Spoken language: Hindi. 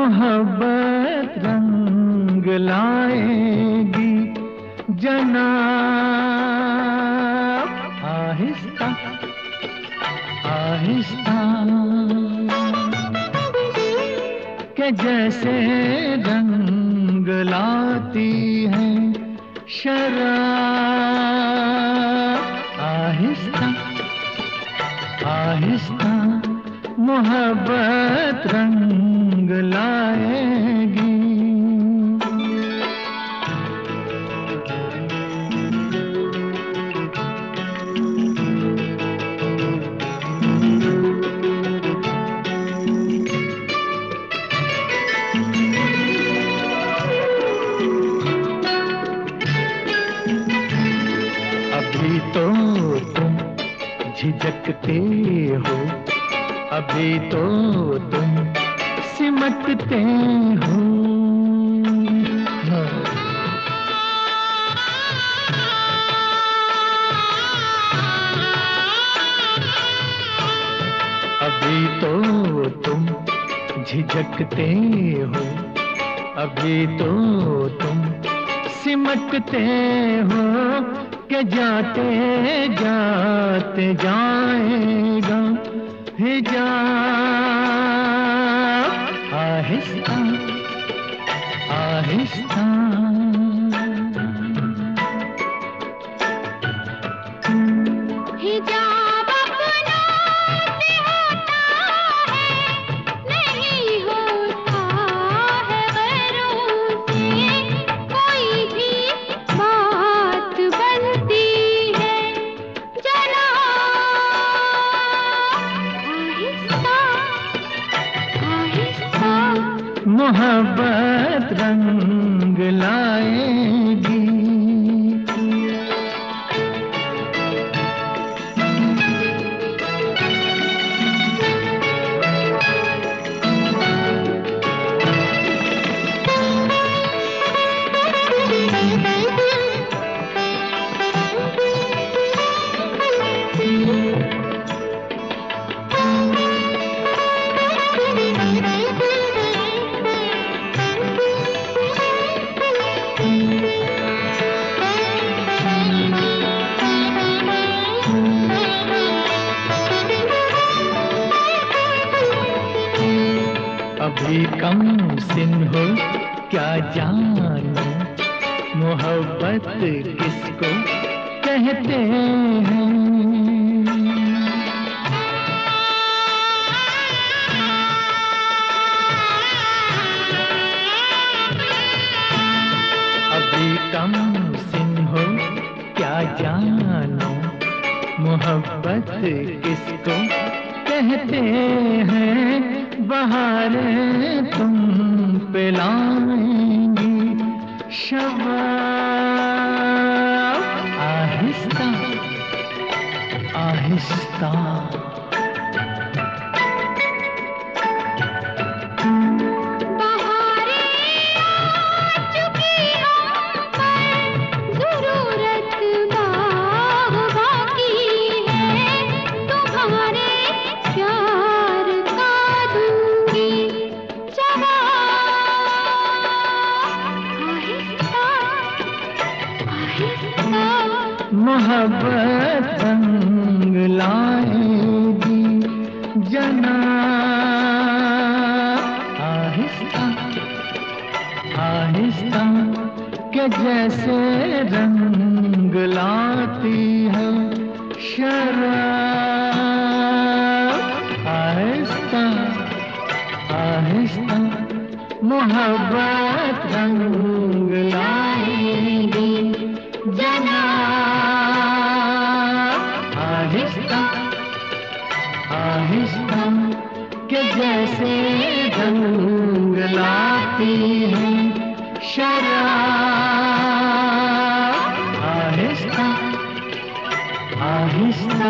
मोहब्बत रंग लाएगी जनाब, आहिस्ता आहिस्ता के जैसे रंग लाती है शराब, आहिस्ता आहिस्ता मोहब्बत रंग लाएगी। अभी तो तुम झिझकते हो, अभी तो तुम सिमटते हो, अभी तो तुम झिझकते हो, अभी तो तुम सिमटते हो कि जाते जाते जाएगा हिजाब, आहिस्ता आहिस्ता हिजाब अपना से होता है, नहीं होता है गैरों से। कोई भी बात बनती है जनाब, आहिस्ता आहिस्ता मोहब्बत रंग लाएगी। अभी कम सिन हो क्या जानो, मोहब्बत किसको कहते हैं। अभी कम सिन हो क्या जानो, मोहब्बत किसको कहते हैं। बहारें तुम पे लाएंगी शबाब, आहिस्ता आहिस्ता मोहब्बत रंग लाएगी जनाब, आहिस्ता आहिस्ता के जैसे रंग लाती है शराब, आहिस्ता आहिस्ता मोहब्बत रंग लाएगी जनाब, आहिस्ता आहिस्ता के जैसे रंग लाती है शराब, आहिस्ता आहिस्ता।